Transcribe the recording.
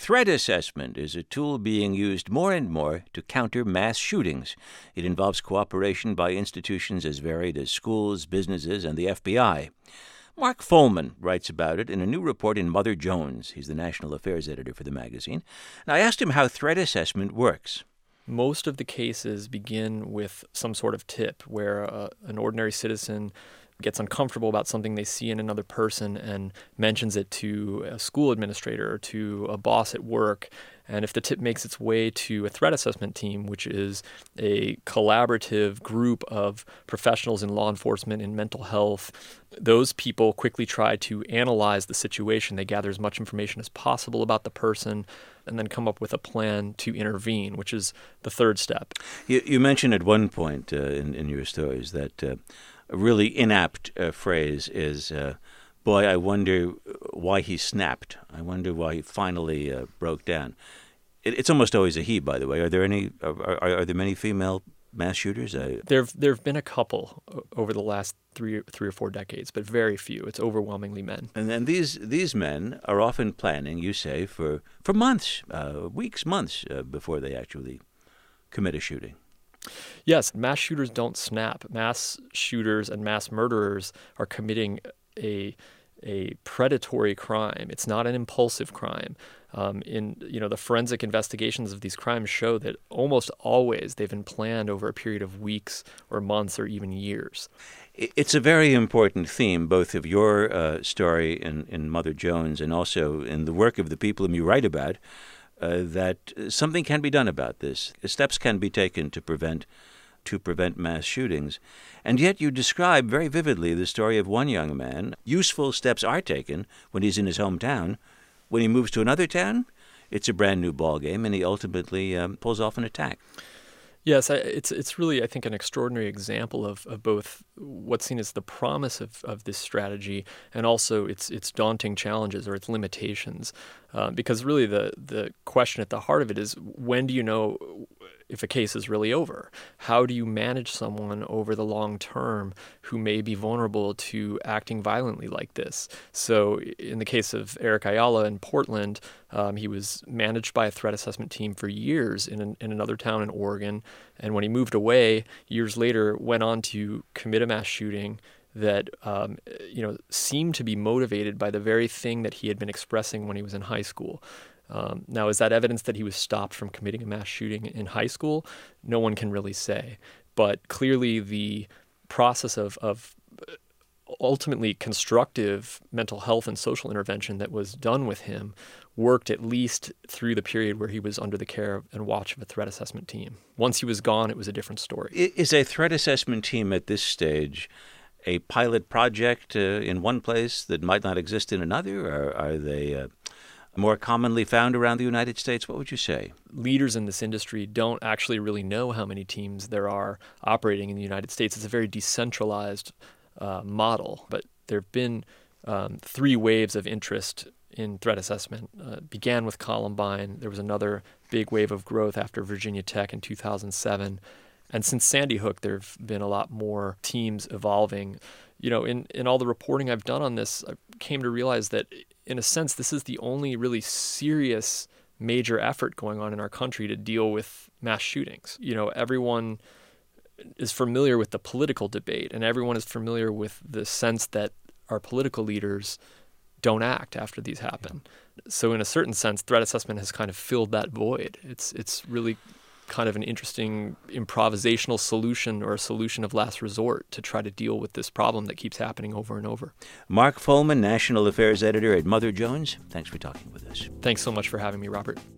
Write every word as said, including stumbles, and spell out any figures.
Threat assessment is a tool being used more and more to counter mass shootings. It involves cooperation by institutions as varied as schools, businesses, and the F B I. Mark Follman writes about it in a new report in Mother Jones. He's the national affairs editor for the magazine. And I asked him how threat assessment works. Most of the cases begin with some sort of tip where uh, an ordinary citizen gets uncomfortable about something they see in another person and mentions it to a school administrator or to a boss at work. And if the tip makes its way to a threat assessment team, which is a collaborative group of professionals in law enforcement and mental health, those people quickly try to analyze the situation. They gather as much information as possible about the person and then come up with a plan to intervene, which is the third step. You, you mentioned at one point uh, in, in your stories that uh, a really inapt uh, phrase is, uh, boy, I wonder why he snapped. I wonder why he finally uh, broke down. It, it's almost always a he, by the way. Are there any? Are, are, are there many female mass shooters? Uh, there there have been a couple over the last three three or four decades, but very few. It's overwhelmingly men. And then these these men are often planning, you say, for for months, uh, weeks, months uh, before they actually commit a shooting. Yes, mass shooters don't snap. Mass shooters and mass murderers are committing a a predatory crime. It's not an impulsive crime. Um, in you know the forensic investigations of these crimes show that almost always they've been planned over a period of weeks or months or even years. It's a very important theme, both of your uh, story in, in Mother Jones and also in the work of the people whom you write about, uh, that something can be done about this. Steps can be taken to prevent to prevent mass shootings. And yet you describe very vividly the story of one young man. Useful steps are taken when he's in his hometown. When he moves to another town, it's a brand new ballgame, and he ultimately um, pulls off an attack. Yes, it's it's really, I think, an extraordinary example of, of both what's seen as the promise of, of this strategy and also its its daunting challenges or its limitations. Uh, because really the, the question at the heart of it is, when do you know if a case is really over? How do you manage someone over the long term who may be vulnerable to acting violently like this? So in the case of Eric Ayala in Portland, um, he was managed by a threat assessment team for years in, an, in another town in Oregon. And when he moved away, years later, went on to commit a mass shooting that um, you know seemed to be motivated by the very thing that he had been expressing when he was in high school. Um, now, is that evidence that he was stopped from committing a mass shooting in high school? No one can really say. But clearly the process of, of ultimately constructive mental health and social intervention that was done with him worked at least through the period where he was under the care and watch of a threat assessment team. Once he was gone, it was a different story. Is a threat assessment team at this stage a pilot project uh, in one place that might not exist in another, or are they uh, more commonly found around the United States? What would you say? Leaders in this industry don't actually really know how many teams there are operating in the United States. It's a very decentralized uh, model, but there have been um, three waves of interest in threat assessment. Uh, began with Columbine. There was another big wave of growth after Virginia Tech in two thousand seven. And since Sandy Hook, there have been a lot more teams evolving. You know, in, in all the reporting I've done on this, I came to realize that, in a sense, this is the only really serious major effort going on in our country to deal with mass shootings. You know, everyone is familiar with the political debate, and everyone is familiar with the sense that our political leaders don't act after these happen. So in a certain sense, threat assessment has kind of filled that void. It's it's really kind of an interesting improvisational solution or a solution of last resort to try to deal with this problem that keeps happening over and over. Mark Follman, National Affairs Editor at Mother Jones, thanks for talking with us. Thanks so much for having me, Robert.